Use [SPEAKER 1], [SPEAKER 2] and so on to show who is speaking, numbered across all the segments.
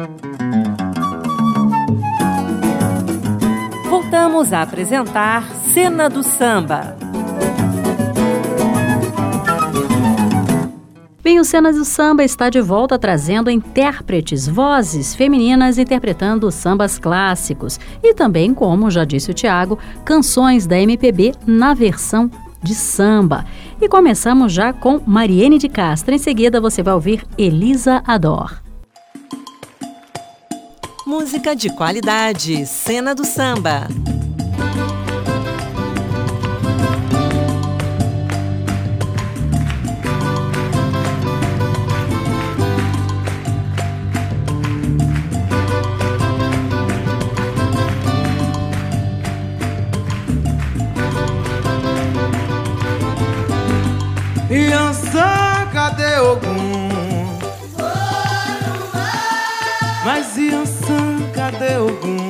[SPEAKER 1] Voltamos a apresentar Cena do Samba.
[SPEAKER 2] Bem, o Cena do Samba está de volta trazendo intérpretes, vozes femininas interpretando sambas clássicos e também, como já disse o Tiago, canções da MPB na versão de samba. E começamos já com Mariene de Castro. Em seguida você vai ouvir Elisa Ador.
[SPEAKER 1] Música de qualidade, Cena do Samba.
[SPEAKER 3] Iansã, cadê Ogum? Mas Iansã, cadê Ogum?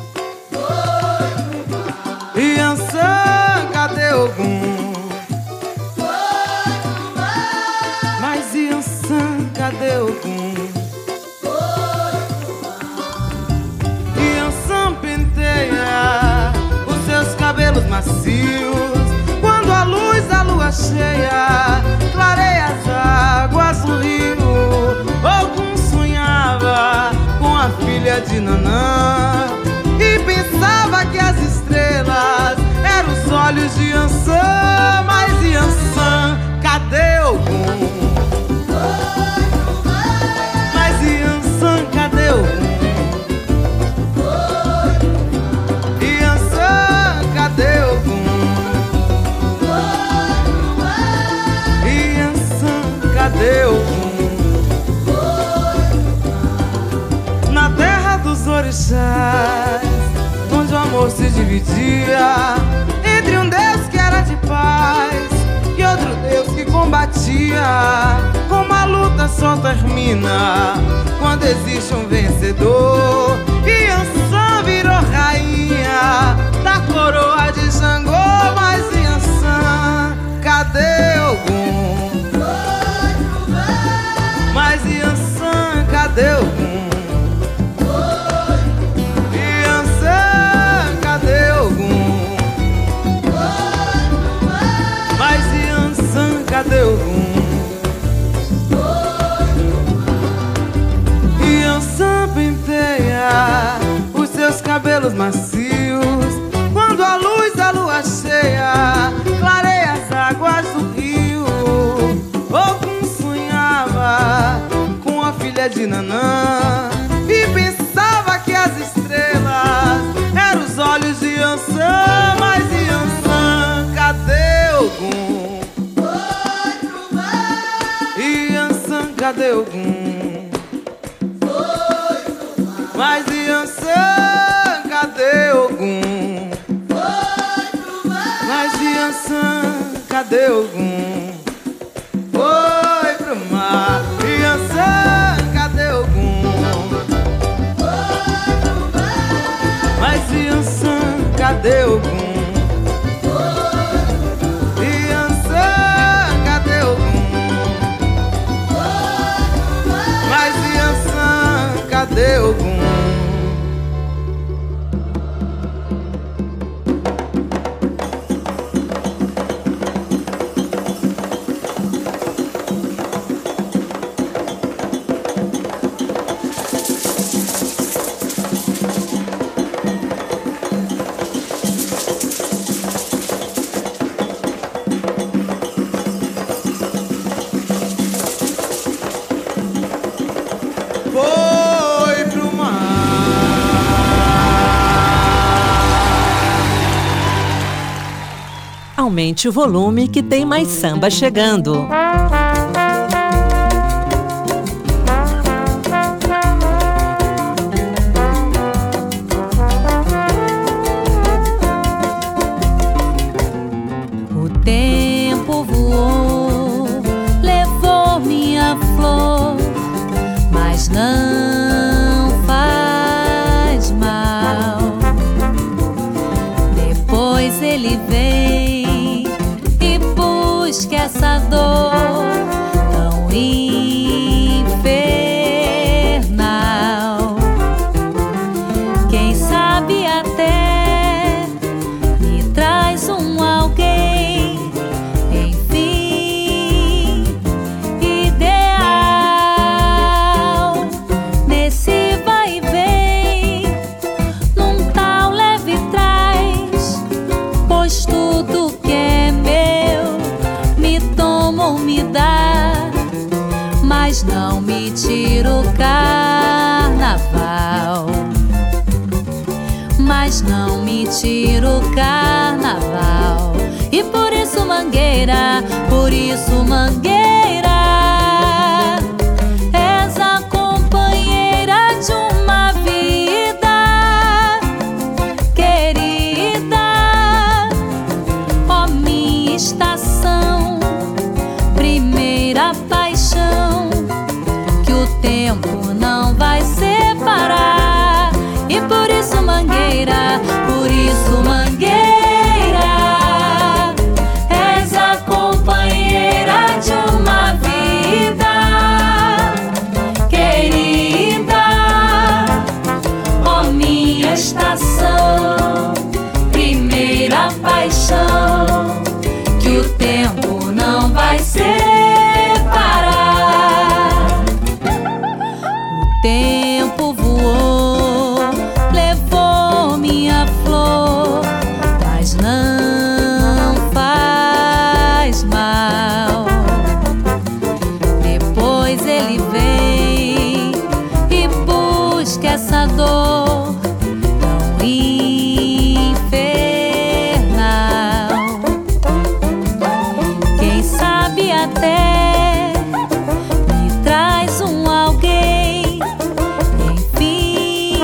[SPEAKER 3] Iansã, cadê Ogum? Mas Iansã, cadê Ogum? Iansã penteia os seus cabelos macios quando a luz da lua cheia clareia as águas do rio. Ogum sonhava com a filha de Nanã e pensava que as estrelas eram os olhos de Iansã. Mas Iansã, cadê Ogum? Mas Iansã, cadê Ogum? Iansã, cadê Ogum? Cadê Ogum? Na terra dos orixás, onde o amor se dividia entre um Deus que era de paz e outro Deus que combatia. Como a luta só termina quando existe um vencedor. E Iansã virou rainha da coroa de Xangô. Mas Iansã, cadê Ogum? Mas Iansã, cadê Ogum? Iansã, cadê Ogum? Mas Iansã, cadê Ogum? Iansã penteia os seus cabelos macios quando a luz da lua cheia clareia as águas do rio. Ogum com a filha de Nanã e pensava que as estrelas eram os olhos de Iansã. Mas Iansã, cadê Ogum? Foi pro mar. Iansã, cadê Ogum? Foi pro mar. Mas Iansã, cadê Ogum? Foi pro mar. Mas Iansã, cadê Ogum? Foi pro mar. Iansã, cadê Ogum? Foi pro mar. Mas Iansã, cadê Ogum? Iansã, cadê Ogum? Foi pro mar. Mas Iansã, cadê Ogum?
[SPEAKER 1] Aumente o volume que tem mais samba chegando.
[SPEAKER 2] O tempo voou, levou minha flor, mas não faz mal. Depois ele vem que essa dor tão infernal E por isso mangueira, és a companheira de uma vida querida. Ó minha estação, primeira paixão, que o tempo não vai separar. E por isso mangueira, és a companheira de uma vida querida. Ó minha estação, primeira paixão, que o tempo não vai separar. O tempo voou, levou minha flor, mas não faz mal. Depois ele vem e busca essa dor tão infernal. Quem sabe até me traz um alguém, enfim,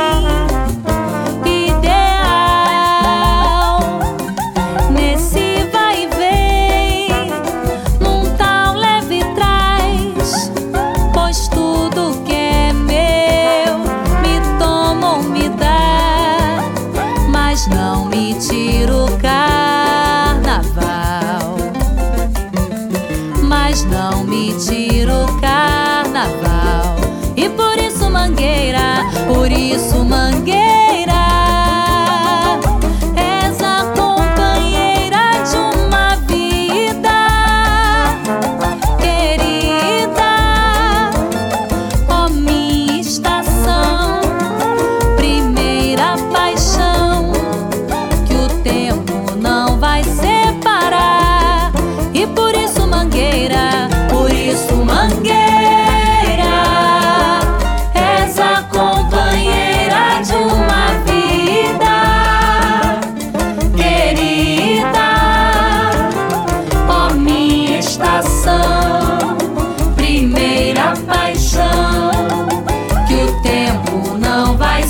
[SPEAKER 2] ideal. Nesse vai e vem, num tal leve e traz, pois tudo que é meu me toma ou me dá, mas não me tira o carnaval. Mas não me tira o carnaval. E por isso mangueira, és a companheira de uma vida querida. Ó minha estação, primeira paixão, que o tempo não vai separar. E por isso mangueira, és a companheira de uma vida querida. Ó minha estação, primeira paixão, que o tempo não vai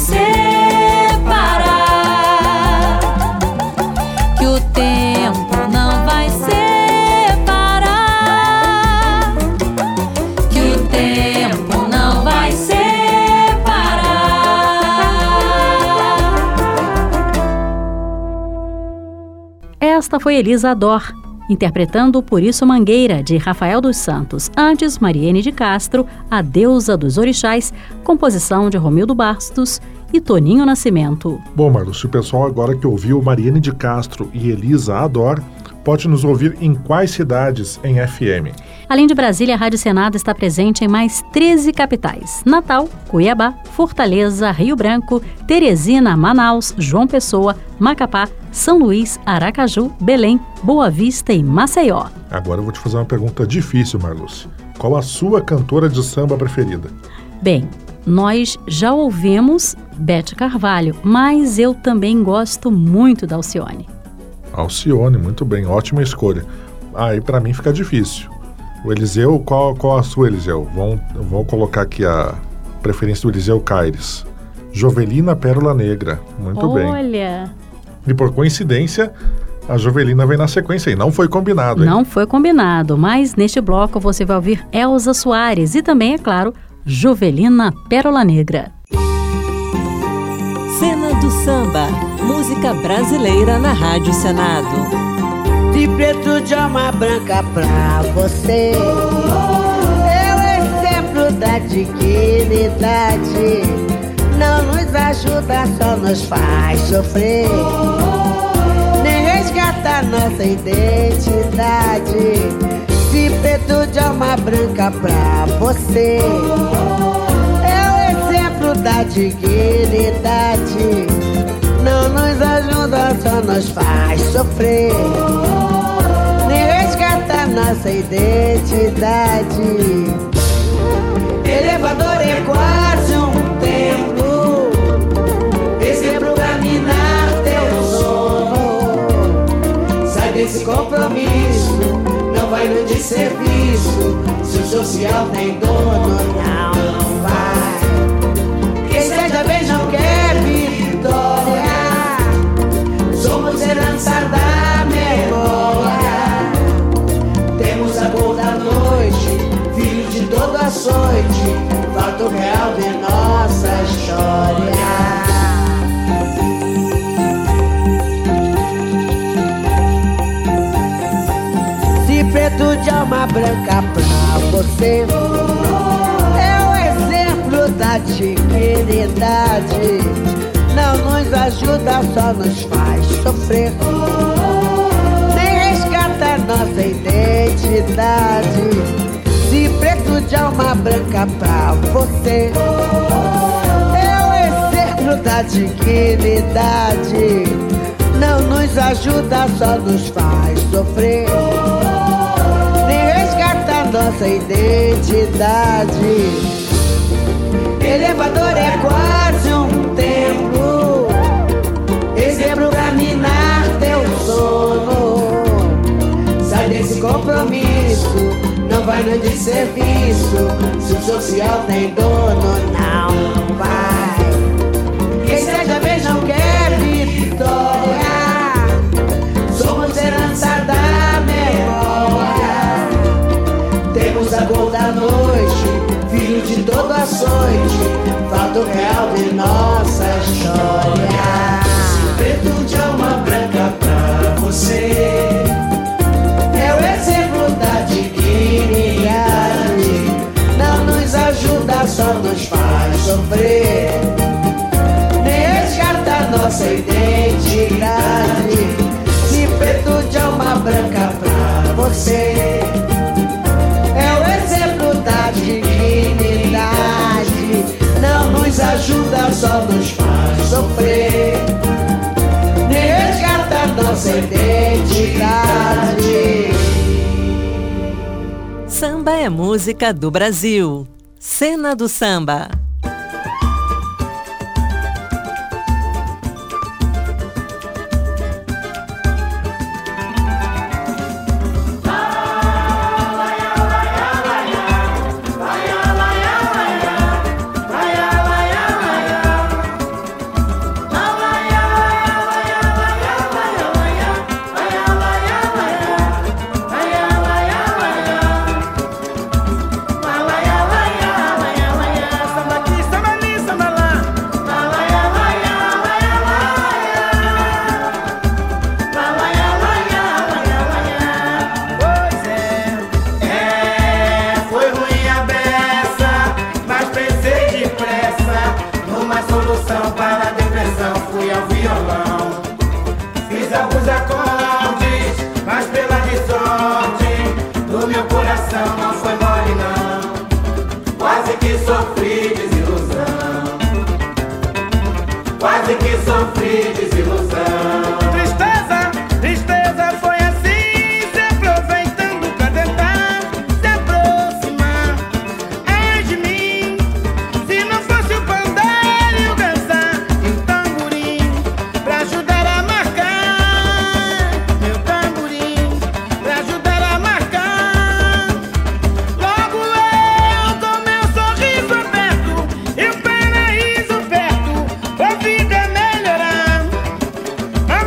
[SPEAKER 2] separar. Que o tempo não vai separar. Que o tempo não vai separar. Esta foi Elisa Ador, interpretando Por Isso Mangueira, de Rafael dos Santos. Antes, Mariene de Castro, A Deusa dos Orixás, composição de Romildo Bastos e Toninho Nascimento.
[SPEAKER 4] Bom, Marlúcio, o pessoal agora que ouviu Mariene de Castro e Elisa Ador pode nos ouvir em quais cidades em FM?
[SPEAKER 2] Além de Brasília, a Rádio Senado está presente em mais 13 capitais: Natal, Cuiabá, Fortaleza, Rio Branco, Teresina, Manaus, João Pessoa, Macapá, São Luís, Aracaju, Belém, Boa Vista e Maceió.
[SPEAKER 4] Agora eu vou te fazer uma pergunta difícil, Marlúcio. Qual a sua cantora de samba preferida?
[SPEAKER 2] Bem, nós já ouvimos Bete Carvalho, mas eu também gosto muito da Alcione.
[SPEAKER 4] Alcione, muito bem, ótima escolha. Aí pra mim fica difícil. O Eliseu, qual a sua, Eliseu? Vamos colocar aqui a preferência do Eliseu Caires. Jovelina Pérola Negra, muito bem.
[SPEAKER 2] Olha!
[SPEAKER 4] E por coincidência, a Jovelina vem na sequência e não foi combinado, hein?
[SPEAKER 2] Não foi combinado, mas neste bloco você vai ouvir Elza Soares e também, é claro, Jovelina Pérola Negra.
[SPEAKER 1] Cena do Samba, música brasileira na Rádio Senado.
[SPEAKER 5] De preto de alma branca pra você, é o exemplo da dignidade. Não nos ajuda, só nos faz sofrer, nem resgata nossa identidade. De preto de alma branca pra você, é o exemplo da dignidade. Não nos ajuda, só nos faz sofrer, nem resgata nossa identidade. Elevador é quase um templo, exemplo pra minar teu sono. Sai desse complô social tem dono, não vai. Quem certa vez não quer vitória, somos herança da memória. Temos a cor da noite, filho de todo açoite, fato real de nossa história. Preto de alma branca pra você é o exemplo da dignidade. Não nos ajuda, só nos faz sofrer, nem resgata nossa identidade. Se preto de alma branca pra você é o exemplo da dignidade, não nos ajuda, só nos faz sofrer, nossa identidade. Elevador é quase um templo, exemplo pra minar teu sono. Sai desse compromisso, não vai no desserviço. Se o social tem dono, não vai. Quem certa vez não quer vitória, somos herança da memória. Temos a cor da noite, filho de todo açoite, fato real de nossa história.
[SPEAKER 6] Preto de alma branca pra você
[SPEAKER 5] é o exemplo da dignidade. Não nos ajuda, só nos faz sofrer, nem resgata nossa identidade. Se preto de alma branca pra você da dignidade, não nos ajuda, só nos faz sofrer, nem resgata nossa identidade.
[SPEAKER 1] Samba é música do Brasil. Cena do Samba.
[SPEAKER 7] Vida melhorar.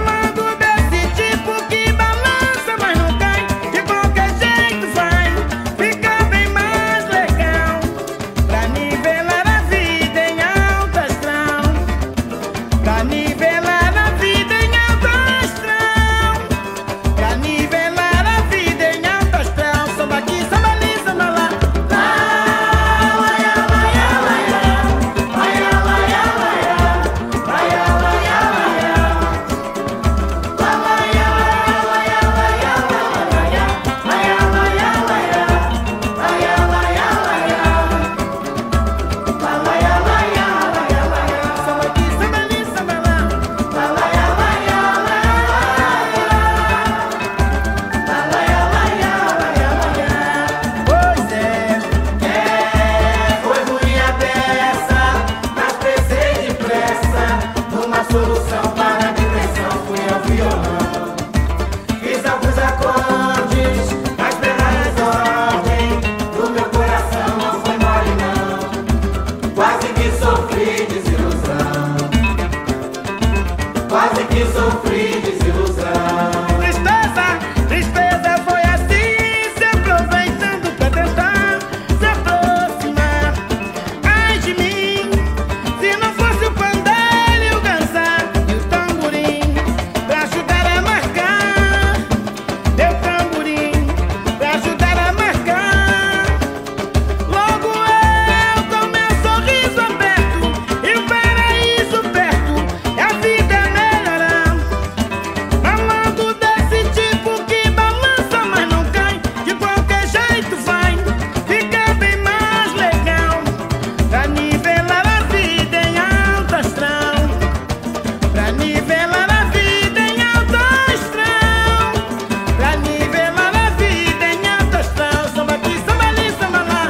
[SPEAKER 6] que sofri desilusão.
[SPEAKER 3] Tristeza foi assim, se aproveitando pra tentar se aproximar. Ai de mim, se não fosse o pandeiro e o ganzá e o tamborim pra ajudar a marcar. Meu tamborim pra ajudar a marcar. Logo eu com meu sorriso aberto e o paraíso perto, e a vida melhorar. Falando desse tipo que balança mas não cai, de qualquer jeito vai ficar bem mais legal. Pra nivelar a vida em alto astral, pra nivelar a vida em alto astral, pra nivelar a vida em alto astral. Samba aqui, samba ali, samba lá.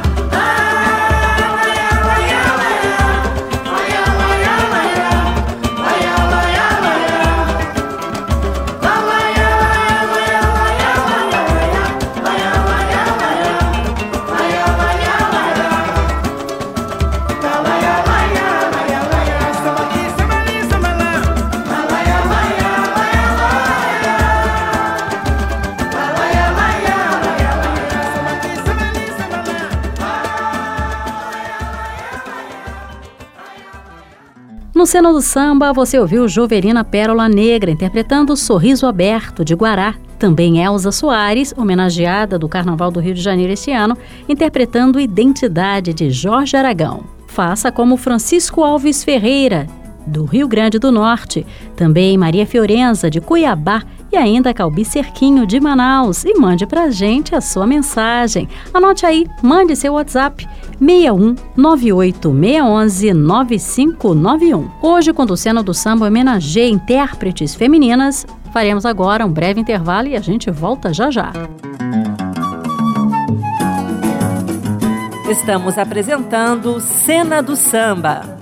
[SPEAKER 3] Samba aqui, samba ali, samba lá. Samba aqui, samba ali, samba lá.
[SPEAKER 2] No Cena do Samba, você ouviu Jovelina Pérola Negra interpretando Sorriso Aberto, de Guará. Também Elza Soares, homenageada do Carnaval do Rio de Janeiro este ano, interpretando Identidade, de Jorge Aragão. Faça como Francisco Alves Ferreira, do Rio Grande do Norte. Também Maria Fiorenza, de Cuiabá. E ainda Calbi Cerquinho, de Manaus. E mande pra gente a sua mensagem. Anote aí, mande seu WhatsApp 61 98 611 9591. Hoje, quando o Cena do Samba homenageia intérpretes femininas, faremos agora um breve intervalo e a gente volta já já.
[SPEAKER 1] Estamos apresentando Cena do Samba.